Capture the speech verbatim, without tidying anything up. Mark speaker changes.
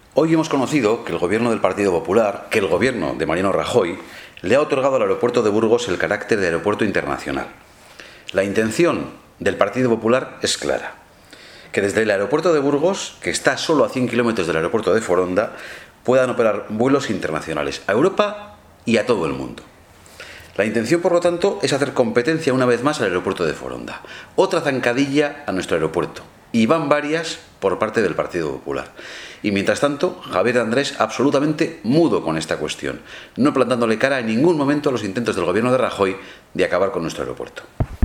Speaker 1: Hoy hemos conocido que el gobierno del Partido Popular, que el gobierno de Mariano Rajoy, le ha otorgado al aeropuerto de Burgos el carácter de aeropuerto internacional. La intención del Partido Popular es clara: que desde el aeropuerto de Burgos, que está solo a cien kilómetros del aeropuerto de Foronda, puedan operar vuelos internacionales a Europa y a todo el mundo. La intención, por lo tanto, es hacer competencia una vez más al aeropuerto de Foronda. Otra zancadilla a nuestro aeropuerto. Y van varias por parte del Partido Popular. Y mientras tanto, Javier Andrés absolutamente mudo con esta cuestión, no plantándole cara en ningún momento a los intentos del gobierno de Rajoy de acabar con nuestro aeropuerto.